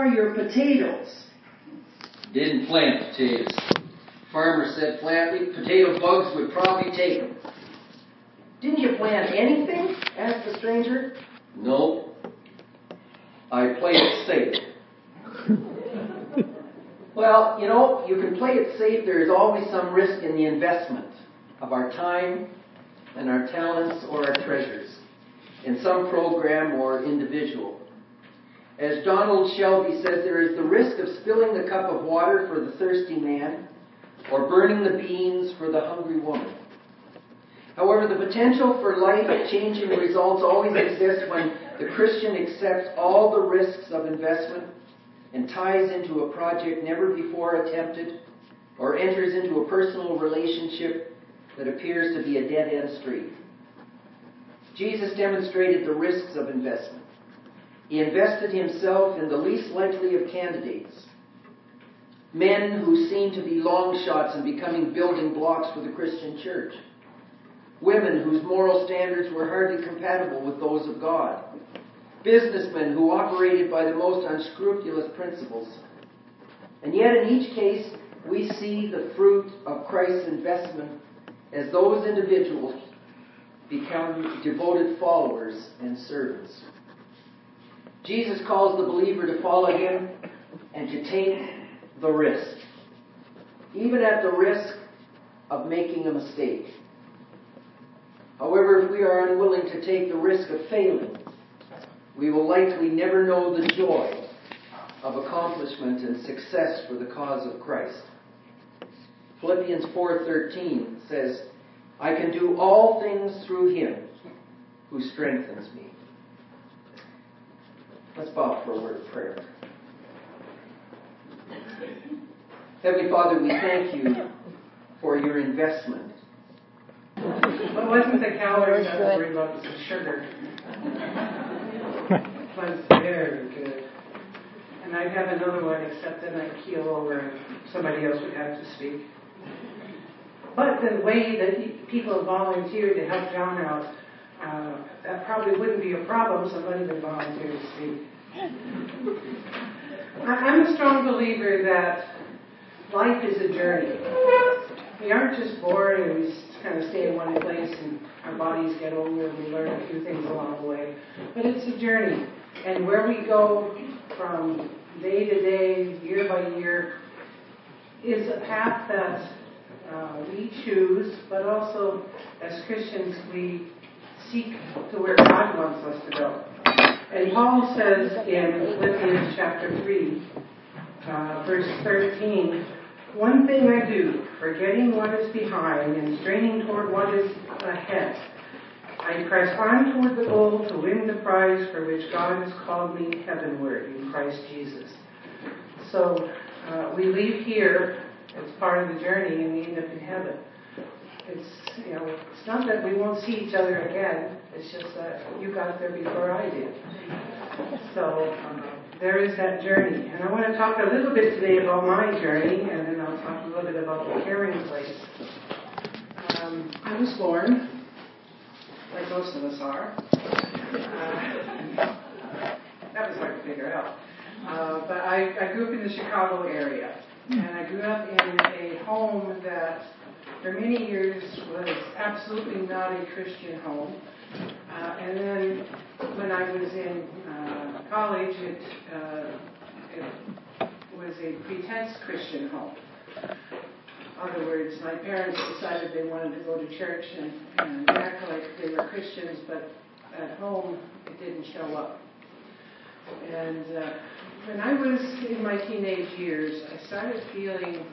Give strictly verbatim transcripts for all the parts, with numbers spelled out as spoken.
are your potatoes? Didn't plant potatoes. Farmer said plant me. Potato bugs would probably take them. Didn't you plant anything? Asked the stranger. No. I played it safe. Well, you know, you can play it safe. There is always some risk in the investment of our time and our talents or our treasures in some program or individual. As Donald Shelby says, there is the risk of spilling the cup of water for the thirsty man or burning the beans for the hungry woman. However, the potential for life-changing results always exists when the Christian accepts all the risks of investment and ties into a project never before attempted or enters into a personal relationship that appears to be a dead-end street. Jesus demonstrated the risks of investment. He invested himself in the least likely of candidates, men who seemed to be long shots in becoming building blocks for the Christian church, women whose moral standards were hardly compatible with those of God, businessmen who operated by the most unscrupulous principles. And yet in each case, we see the fruit of Christ's investment as those individuals become devoted followers and servants. Jesus calls the believer to follow him and to take the risk, even at the risk of making a mistake. However, if we are unwilling to take the risk of failing, we will likely never know the joy of accomplishment and success for the cause of Christ. Philippians four thirteen says, I can do all things through him who strengthens me. Let's bow for a word of prayer. Heavenly Father, we thank you for your investment. Well, it wasn't the calories I was worried about, it was the sugar. It was very good. And I'd have another one, except then I'd keel over and somebody else would have to speak. But the way that people volunteered to help John out, uh, that probably wouldn't be a problem, somebody would volunteer to speak. I'm a strong believer that life is a journey. We aren't just born and we kind of stay in one place and our bodies get older and we learn a few things along the way. But it's a journey. And where we go from day to day, year by year, is a path that uh, we choose, but also as Christians we seek to where God wants us to go. And Paul says in Philippians chapter three, uh, verse thirteen, one thing I do, forgetting what is behind and straining toward what is ahead, I press on toward the goal to win the prize for which God has called me heavenward in Christ Jesus. So uh, we leave here as part of the journey and we end up in heaven. It's, you know, it's not that we won't see each other again. It's just that you got there before I did. So um, there is that journey. And I want to talk a little bit today about my journey, and then I'll talk a little bit about the caring place. Um, I was born, like most of us are. Uh, that was hard to figure out. Uh, but I, I grew up in the Chicago area. And I grew up in a home that for many years was absolutely not a Christian home. Uh, and then when I was in uh, college, it, uh, it was a pretense Christian home. In other words, my parents decided they wanted to go to church and, and act like they were Christians, but at home it didn't show up. And uh, when I was in my teenage years, I started feeling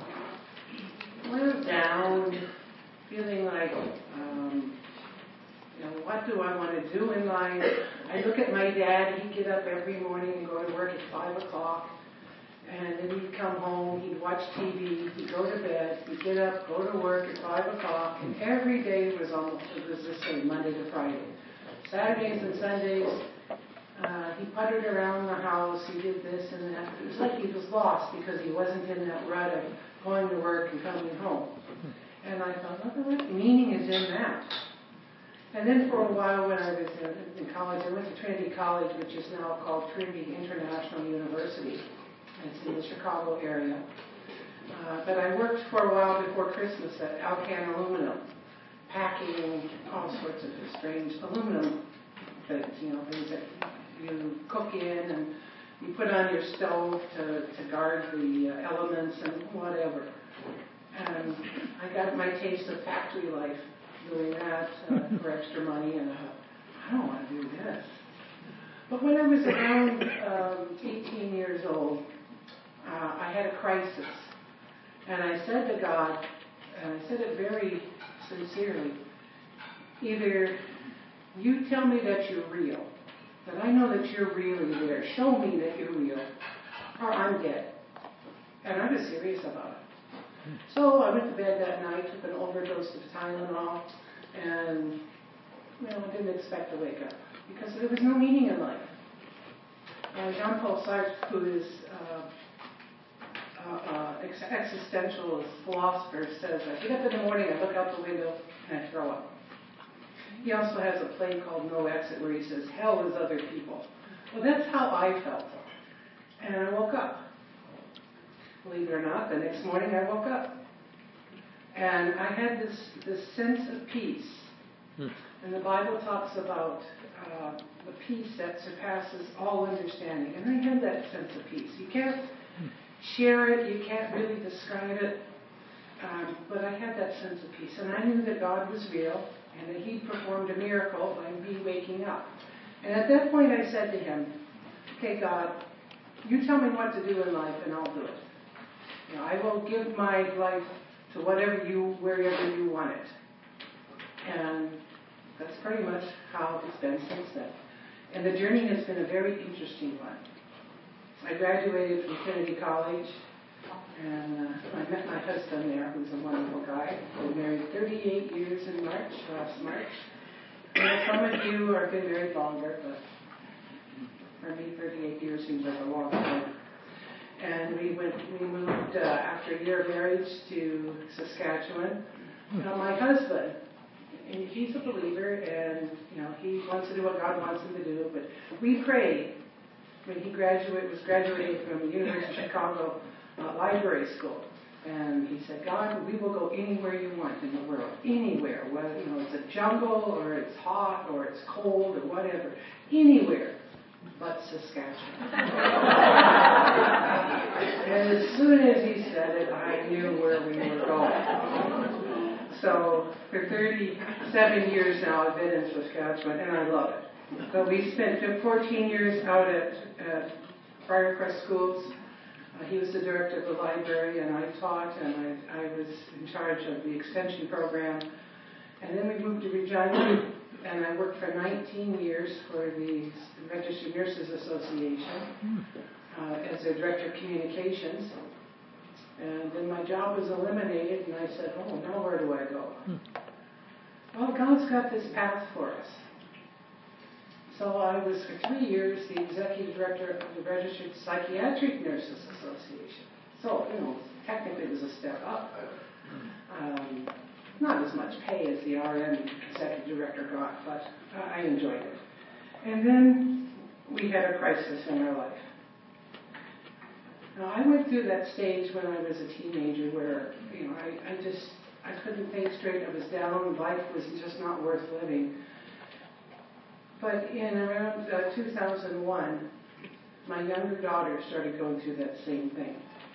well down, feeling like, um, you know, what do I want to do in life? I look at my dad, he'd get up every morning and go to work at five o'clock, and then he'd come home, he'd watch T V, he'd go to bed, he'd get up, go to work at five o'clock, and every day was almost, it was the same, Monday to Friday. Saturdays and Sundays, Uh, he puttered around the house, he did this and that. It was like he was lost because he wasn't in that rut of going to work and coming home. And I thought, what, what meaning is in that? And then for a while when I was in, in college, I went to Trinity College, which is now called Trinity International University. Chicago area. Uh, but I worked for a while before Christmas at Alcan Aluminum, packing all sorts of strange aluminum things, you know, things that you cook in and you put on your stove to, to guard the uh, elements and whatever. And I got my taste of factory life doing that uh, for extra money, and I thought, I don't want to do this. But when I was around um, eighteen years old, uh, I had a crisis. And I said to God, and I said it very sincerely, either you tell me that you're real, that I know that you're really there, show me that you're real, or I'm dead. And I was serious about it. So I went to bed that night, took an overdose of Tylenol, and you know, didn't expect to wake up because there was no meaning in life. And Jean-Paul Sartre, who is uh, uh, uh, ex- existentialist philosopher, says, I get up in the morning, I look out the window, and I throw up. He also has a play called No Exit where he says, hell is other people. Well, that's how I felt. And I woke up. Believe it or not, the next morning I woke up. And I had this, this sense of peace. Hmm. And the Bible talks about uh, the peace that surpasses all understanding. And I had that sense of peace. You can't share it, you can't really describe it. Um, but I had that sense of peace. And I knew that God was real and that He performed a miracle by me waking up. And at that point I said to Him, okay, God, you tell me what to do in life and I'll do it. You know, I will give my life to whatever you, wherever you want it. And that's pretty much how it's been since then. And the journey has been a very interesting one. I graduated from Trinity College, and uh, I met my husband there, who's a wonderful guy. We've been married thirty-eight years in March, last March. And some of you have been married longer, but for me, thirty-eight years seems like a long time. And we went, we moved uh, after a year of marriage to Saskatchewan. Now, my husband, and he's a believer, and you know he wants to do what God wants him to do. But we prayed when he graduated, was graduating from the University of Chicago uh, Library School, and he said, "God, we will go anywhere you want in the world, anywhere. Whether you know it's a jungle or it's hot or it's cold or whatever, anywhere." But Saskatchewan. And as soon as he said it, I knew where we were going. So for thirty-seven years now, I've been in Saskatchewan, and I love it. So we spent fourteen years out at, at Briarcrest Schools. Uh, he was the director of the library, and I taught, and I, I was in charge of the extension program. And then we moved to Regina, and I worked for nineteen years for the Registered Nurses Association uh, as their director of communications. And then my job was eliminated, and I said, oh, now where do I go? Well, God's got this path for us. So I was for three years the executive director of the Registered Psychiatric Nurses Association. So, you know, technically it was a step up. Um, not as much pay as the R N executive director got, but I enjoyed it. And then we had a crisis in our life. Now, I went through that stage when I was a teenager where, you know, I, I just, I couldn't think straight. I was down. Life was just not worth living. But in around uh, two thousand one, my younger daughter started going through that same thing.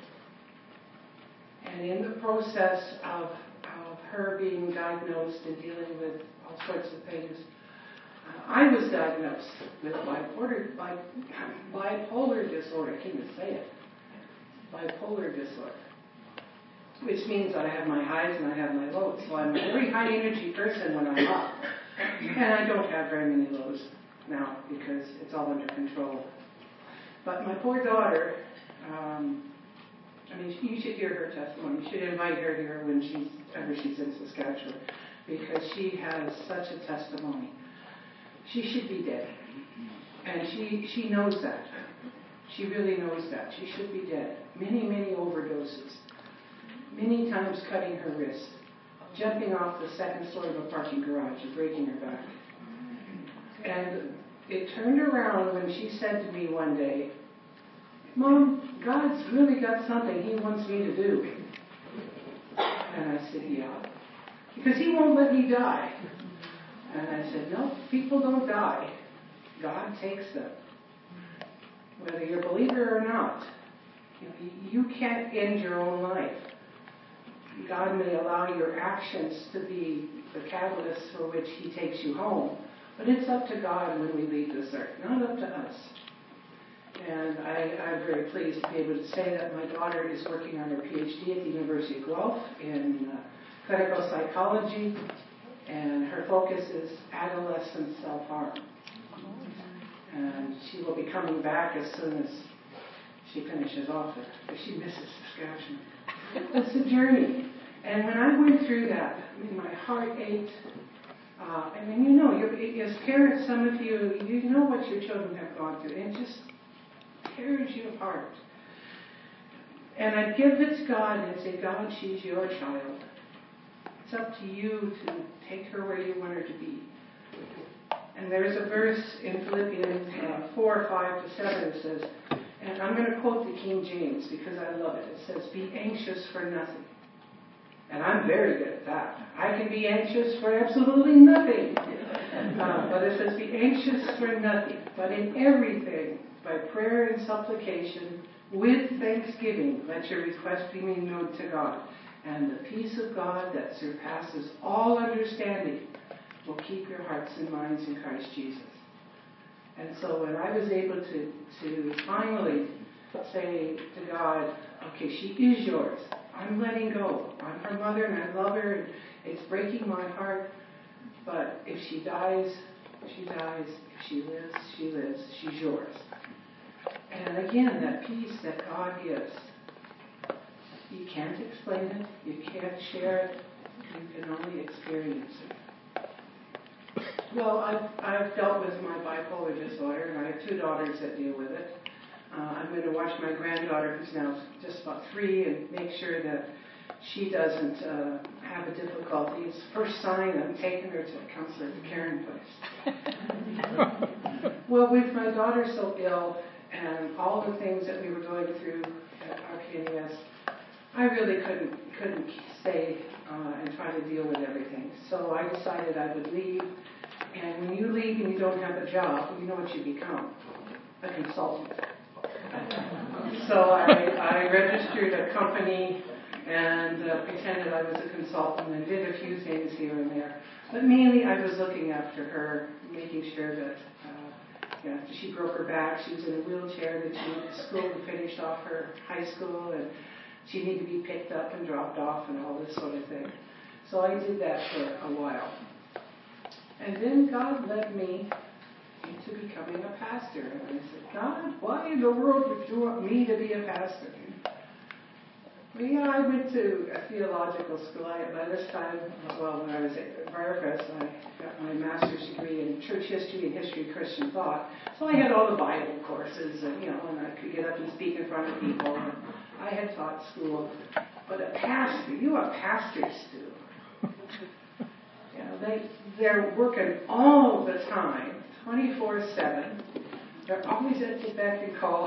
And in the process of, of her being diagnosed and dealing with all sorts of things, uh, I was diagnosed with bipolar, bipolar disorder. I can't even say it. Bipolar disorder, which means that I have my highs and I have my lows. So I'm a very high energy person when I'm up, and I don't have very many lows now because it's all under control. But my poor daughter, um, I mean, you should hear her testimony. You should invite her here when she's ever she's in Saskatchewan, because she has such a testimony. She should be dead, and she she knows that. She really knows that. She should be dead. Many, many overdoses. Many times cutting her wrist. Jumping off the second floor of a parking garage and breaking her back. And it turned around when she said to me one day, Mom, God's really got something He wants me to do. And I said, yeah. Because He won't let me die. And I said, no, people don't die. God takes them. Whether you're a believer or not, you can't end your own life. God may allow your actions to be the catalyst for which He takes you home. But it's up to God when we leave this earth, not up to us. And I, I'm very pleased to be able to say that my daughter is working on her P H D at the University of Guelph in uh, clinical psychology, and her focus is adolescent self-harm. And she will be coming back as soon as she finishes off it, if she misses Saskatchewan. It's a journey. And when I went through that, I mean, my heart ached. Uh, I mean, you know, you're, as parents, some of you, you know what your children have gone through, and it just tears you apart. And I'd give it to God and say, God, she's your child. It's up to you to take her where you want her to be. And there's a verse in Philippians uh, four, five to seven that says, and I'm going to quote the King James because I love it. It says, be anxious for nothing. And I'm very good at that. I can be anxious for absolutely nothing. Uh, but it says, be anxious for nothing, but in everything, by prayer and supplication, with thanksgiving, let your request be made known to God. And the peace of God that surpasses all understanding will keep your hearts and minds in Christ Jesus. And so when I was able to, to finally say to God, okay, she is yours. I'm letting go. I'm her mother and I love her and it's breaking my heart. But if she dies, she dies. If she lives, she lives. She's yours. And again, that peace that God gives. You can't explain it. You can't share it. You can only experience it. Well, I've, I've dealt with my bipolar disorder, and I have two daughters that deal with it. Uh, I'm going to watch my granddaughter, who's now just about three, and make sure that she doesn't uh, have a difficulty. It's the first sign I'm taking her to a counselor at the Karen place. Well, with my daughter so ill, and all the things that we were going through at R P N E S, I really couldn't couldn't stay uh, and try to deal with everything. So I decided I would leave. And when you leave and you don't have a job, you know what you become? A consultant. So I, I registered a company and uh, pretended I was a consultant and did a few things here and there. But mainly I was looking after her, making sure that uh, you know, she broke her back. She was in a wheelchair, that she went to school and finished off her high school, and she needed to be picked up and dropped off and all this sort of thing. So I did that for a while. And then God led me into becoming a pastor. And I said, God, why in the world would you want me to be a pastor? Well, yeah, I went to a theological school. I, by this time, well, when I was at Firecrest, I got my master's degree in church history and history of Christian thought. So I had all the Bible courses, and, you know, and I could get up and speak in front of people. And I had taught school. But a pastor, you are pastors too. You know, they, they're working all the time, twenty-four seven. They're always at the beck and call.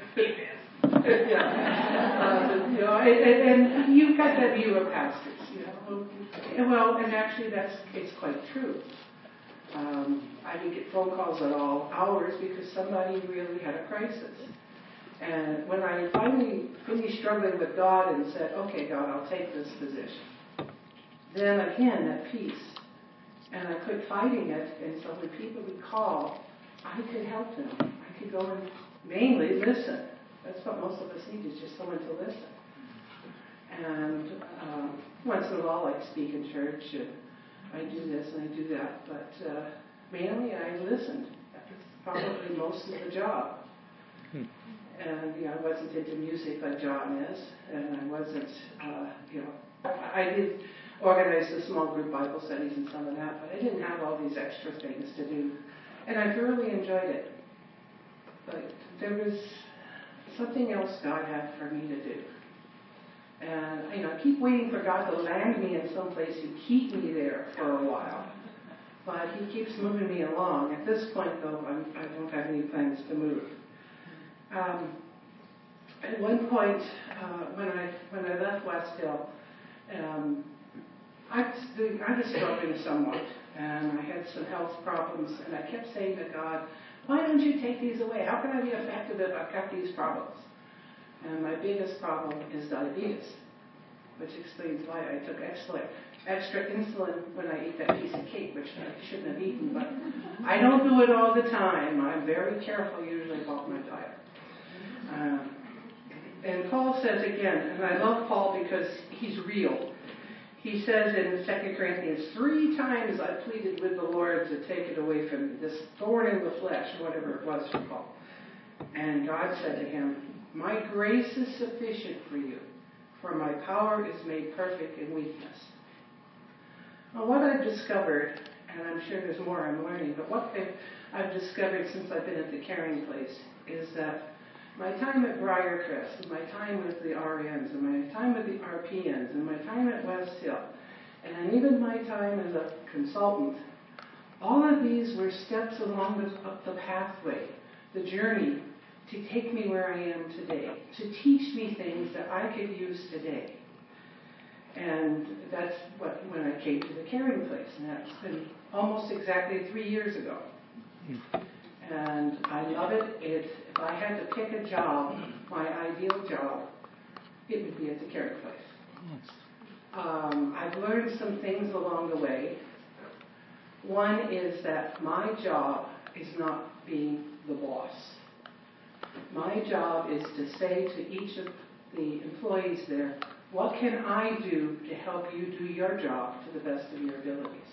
yeah. uh, you know, and, and you've got that view of pastors, you know. And well, and actually that's, it's quite true. Um, I didn't get phone calls at all hours because somebody really had a crisis. And when I finally finished struggling with God and said, okay, God, I'll take this position, then again, that peace. And I quit fighting it, and so when people would call, I could help them. I could go and mainly listen. That's what most of us need, is just someone to listen. And um, once in a while, I speak in church, and I do this and I do that. But uh, mainly, I listened. That was probably most of the job. Hmm. And, you know, I wasn't into music like John is, and I wasn't, uh, you know, I did organize the small group Bible studies and some of that, but I didn't have all these extra things to do. And I thoroughly enjoyed it. But there was something else God had for me to do. And, you know, I keep waiting for God to land me in some place and keep me there for a while. But He keeps moving me along. At this point, though, I'm, I don't have any plans to move. Um, at one point, uh, when I when I left West Hill, um, I was doing, I was struggling somewhat, and I had some health problems, and I kept saying to God, "Why don't you take these away? How can I be effective if I've got these problems?" And my biggest problem is diabetes, which explains why I took extra, extra insulin when I eat that piece of cake, which I shouldn't have eaten. But I don't do it all the time. I'm very careful usually about my diet. Um, and Paul says again, and I love Paul because he's real. He says in Second Corinthians, three times I pleaded with the Lord to take it away from me, this thorn in the flesh, whatever it was for Paul. And God said to him, "My grace is sufficient for you, for my power is made perfect in weakness." Well, what I've discovered, and I'm sure there's more I'm learning, but what I've discovered since I've been at the Caring Place is that my time at Briarcrest, and my time with the R Ns, and my time with the R P Ns, and my time at West Hill, and even my time as a consultant, all of these were steps along the, up the pathway, the journey to take me where I am today, to teach me things that I could use today. And that's what when I came to the Caring Place, and that's been almost exactly three years ago. And I love it. It if I had to pick a job, my ideal job, it would be at the Caring Place. Um, I've learned some things along the way. One is that my job is not being the boss. My job is to say to each of the employees there, what can I do to help you do your job to the best of your abilities?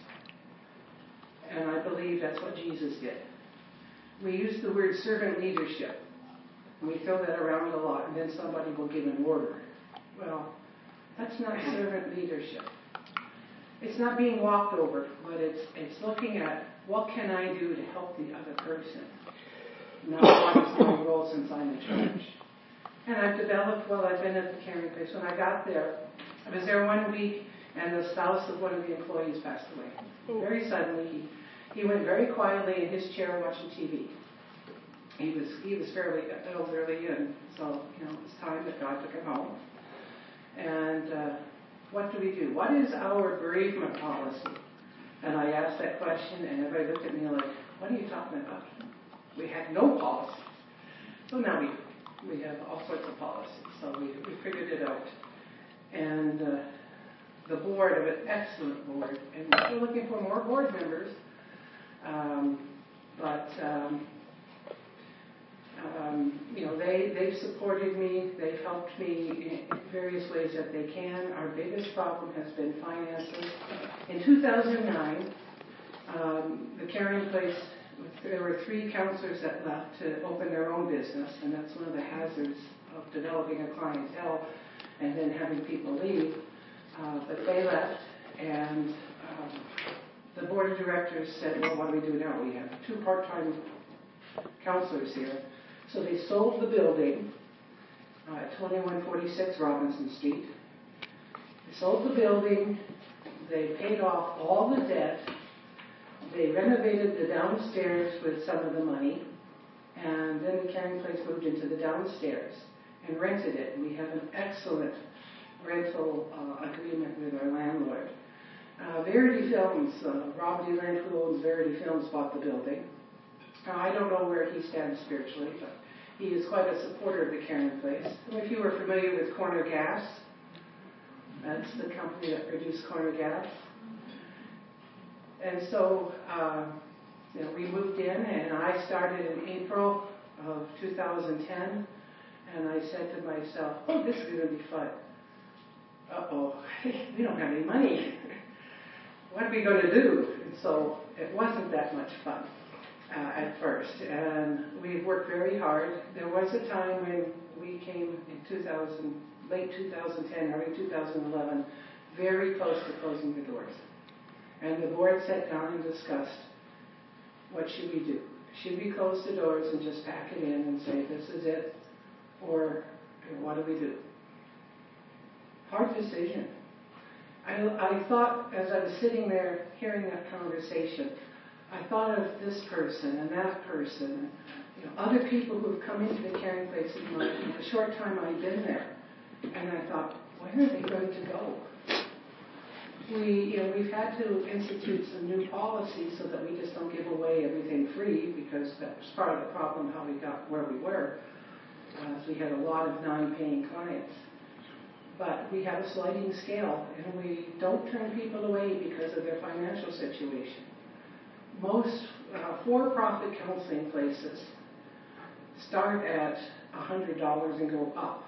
And I believe that's what Jesus did. We use the word servant leadership. And we throw that around a lot, and then somebody will give an order. Well, that's not servant leadership. It's not being walked over, but it's it's looking at what can I do to help the other person. Now, what is my role since I'm in charge? And I've developed, well, I've been at the Caring Place. When I got there, I was there one week, and the spouse of one of the employees passed away. Very suddenly, he, he went very quietly in his chair watching T V. He was he was fairly elderly, and so, you know, it was time that God took him home. And uh, what do we do? What is our bereavement policy? And I asked that question, and everybody looked at me like, what are you talking about? We had no policies. So now we we have all sorts of policies. So we, we figured it out. And uh, the board of an excellent board, and we're still looking for more board members. Um, but um, um, you know, they they've supported me. They've helped me in various ways that they can. Our biggest problem has been finances. In two thousand nine, um, the Caring Place, there were three counselors that left to open their own business, and that's one of the hazards of developing a clientele and then having people leave. Uh, but they left, and um, the board of directors said, well, what do we do now? We have two part-time counselors here. So they sold the building uh, at twenty-one forty-six Robinson Street. They sold the building. They paid off all the debt. They renovated the downstairs with some of the money, and then the Caring Place moved into the downstairs and rented it. And we have an excellent rental uh, agreement with our landlord. Uh, Verity Films, uh, Rob DeLand, who owns Verity Films, bought the building. Uh, I don't know where he stands spiritually, but he is quite a supporter of the Caring Place. And if you are familiar with Corner Gas, that's the company that produced Corner Gas. And so, uh, you know, we moved in, and I started in April of two thousand ten, and I said to myself, oh, this is going to be fun. Uh-oh, we don't have any money. What are we going to do? And so it wasn't that much fun uh, at first, and we worked very hard. There was a time when we came in two thousand, late two thousand ten, early two thousand eleven, very close to closing the doors. And the board sat down and discussed, what should we do? Should we close the doors and just pack it in and say, this is it? Or what do we do? Hard decision. I, I thought, as I was sitting there hearing that conversation, I thought of this person and that person. you know, other people who've come into the caring place in my in the short time I've been there, and I thought, where are they going to go? We, you know, we've had to institute some new policies so that we just don't give away everything free, because that was part of the problem how we got where we were. Uh, so we had a lot of non-paying clients. But we have a sliding scale, and we don't turn people away because of their financial situation. Most uh, for-profit counseling places start at one hundred dollars and go up.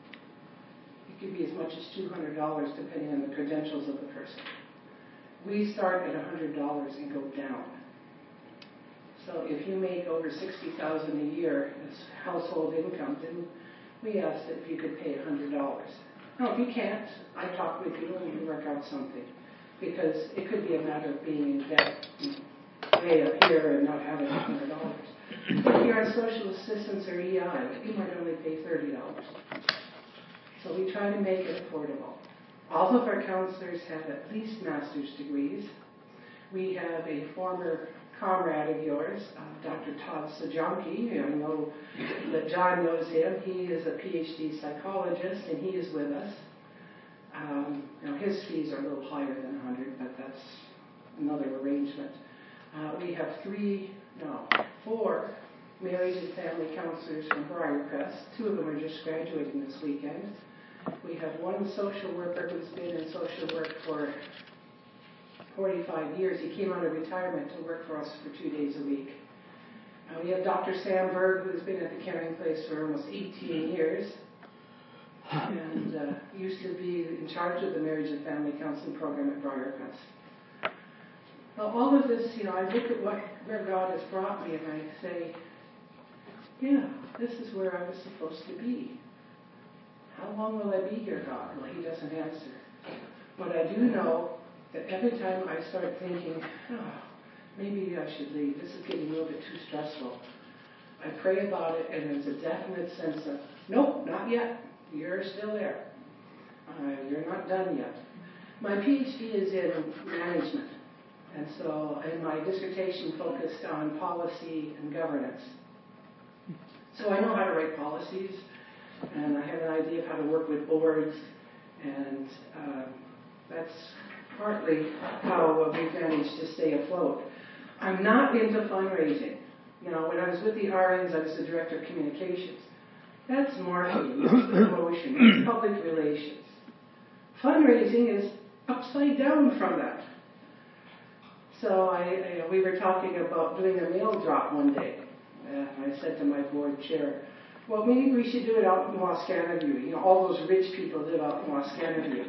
It could be as much as two hundred dollars depending on the credentials of the person. We start at one hundred dollars and go down. So if you make over sixty thousand dollars a year as household income, then we ask that if you could pay one hundred dollars. No, if you can't, I talk with you and we work out something. Because it could be a matter of being in debt, way up here and not having one hundred dollars. If you're on social assistance or E I, you might only pay thirty dollars. So we try to make it affordable. All of our counselors have at least master's degrees. We have a former comrade of yours, uh, Doctor Todd Sajonki. I know that John knows him. He is a P H D psychologist, and he is with us. Um, now his fees are a little higher than one hundred, but that's another arrangement. Uh, we have three, no, four marriage and family counselors from Briarcrest. Two of them are just graduating this weekend. We have one social worker who's been in social work for forty-five years. He came out of retirement to work for us for two days a week. Uh, we have Doctor Sam Berg, who's been at the caring place for almost eighteen years, and uh, used to be in charge of the marriage and family counseling program at Briarcrest. Well, all of this, you know, I look at what where God has brought me, and I say, yeah, this is where I was supposed to be. How long will I be here, God? Well, he doesn't answer. But I do know that every time I start thinking, oh, maybe I should leave, this is getting a little bit too stressful, I pray about it, and there's a definite sense of, nope, not yet. You're still there. Uh, you're not done yet. My P H D is in management, and so and my dissertation focused on policy and governance. So I know how to write policies, and I have an idea of how to work with boards, and uh, that's partly how uh, we've managed to stay afloat. I'm not into fundraising. Now, when I was with the R Ns, I was the director of communications. That's marketing, that's promotion, that's public relations. Fundraising is upside down from that. So I, I, we were talking about doing a mail drop one day. And I said to my board chair, well, maybe we should do it out in Wascana. You know, all those rich people live out in Wascana.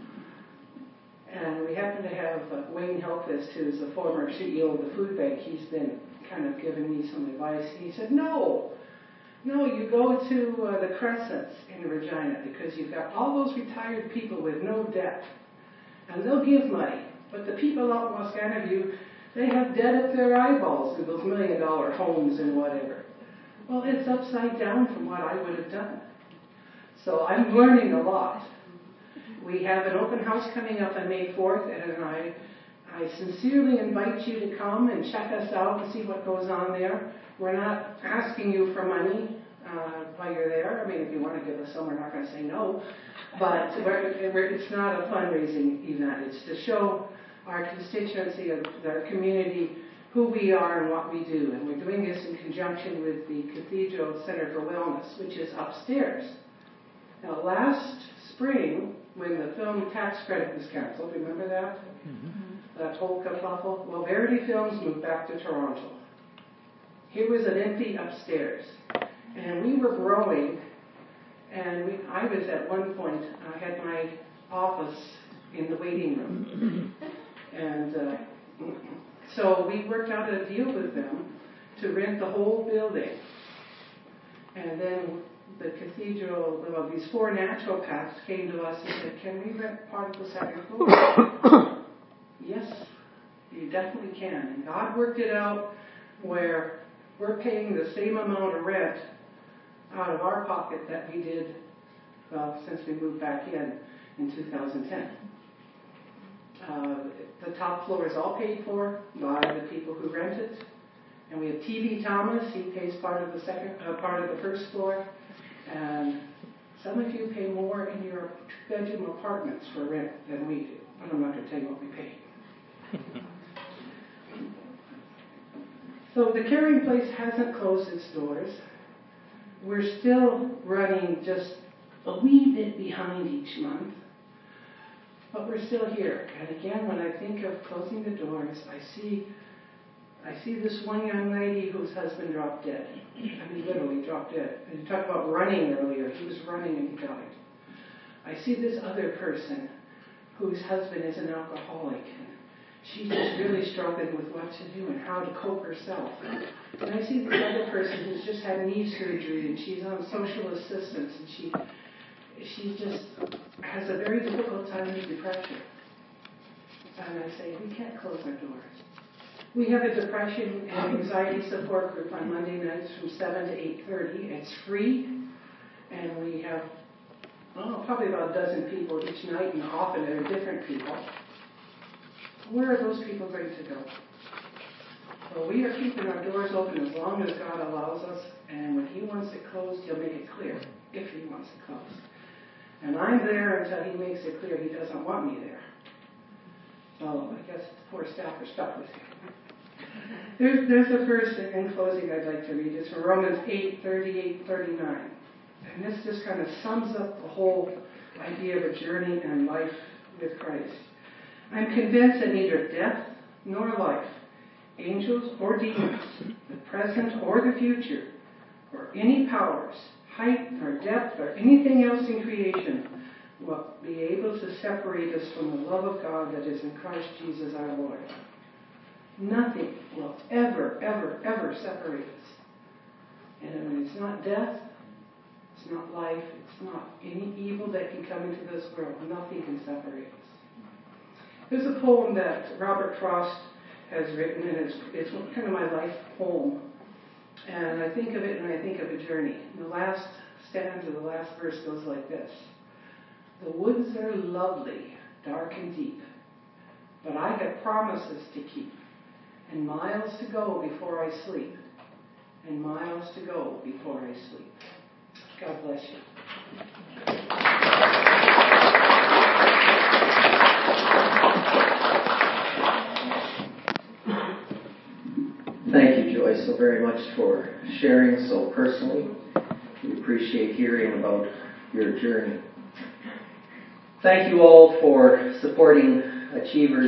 And we happen to have uh, Wayne Helfest, who's a former C E O of the food bank. He's been kind of giving me some advice. He said, no, no, you go to uh, the Crescents in Regina, because you've got all those retired people with no debt. And they'll give money. But the people out in Wascana, they have debt at their eyeballs with those million dollar homes and whatever. Well, it's upside down from what I would have done. So I'm learning a lot. We have an open house coming up on May fourth, and I, I sincerely invite you to come and check us out and see what goes on there. We're not asking you for money uh, while you're there. I mean, if you want to give us some, we're not going to say no. But we're, we're, it's not a fundraising event. It's to show our constituency, of our community, who we are and what we do. And we're doing this in conjunction with the Cathedral Center for Wellness, which is upstairs. Now, last spring, when the film tax credit was canceled, remember that? Mm-hmm. That whole kerfuffle? Well, Verity Films moved back to Toronto. Here was an empty upstairs. And we were growing, and we, I was at one point, I had my office in the waiting room. And uh, so we worked out a deal with them to rent the whole building. And then the cathedral, well, these four naturopaths came to us and said, can we rent part of the second floor? Yes, you definitely can. And God worked it out where we're paying the same amount of rent out of our pocket that we did, well, since we moved back in in two thousand ten. Uh, the top floor is all paid for by the people who rent it. And we have T V Thomas, he pays part of the second, uh, part of the first floor. And some of you pay more in your two-bedroom apartments for rent than we do. But I'm not going to tell you what we pay. So the Caring Place hasn't closed its doors. We're still running just a wee bit behind each month. But we're still here. And again, when I think of closing the doors, I see I see this one young lady whose husband dropped dead. I mean, literally dropped dead. And you talked about running earlier. He was running and he died. I see this other person whose husband is an alcoholic. And she's just really struggling with what to do and how to cope herself. And I see this other person who's just had knee surgery and she's on social assistance and she she just has a very difficult time with depression. And I say, we can't close our doors. We have a depression and anxiety support group on Monday nights from seven to eight thirty. It's free, and we have oh, probably about a dozen people each night, and often they're different people. Where are those people going to go? Well, we are keeping our doors open as long as God allows us, and when He wants it closed, He'll make it clear, if He wants it closed. And I'm there until He makes it clear He doesn't want me there. So I guess the poor staff are stuck with Him. There's, there's a verse in closing I'd like to read. It's from Romans eight, thirty-eight, thirty-nine. And this just kind of sums up the whole idea of a journey and life with Christ. I'm convinced that neither death nor life, angels or demons, the present or the future, or any powers, height or depth or anything else in creation will be able to separate us from the love of God that is in Christ Jesus our Lord. Nothing will ever, ever, ever separate us. And when it's not death, it's not life, it's not any evil that can come into this world. Nothing can separate us. There's a poem that Robert Frost has written, and it's, it's kind of my life poem. And I think of it and I think of a journey. And the last stanza, the last verse goes like this. The woods are lovely, dark and deep, but I have promises to keep, and miles to go before I sleep, and miles to go before I sleep. God bless you. Thank you, Joyce, so very much for sharing so personally. We appreciate hearing about your journey. Thank you all for supporting Achievers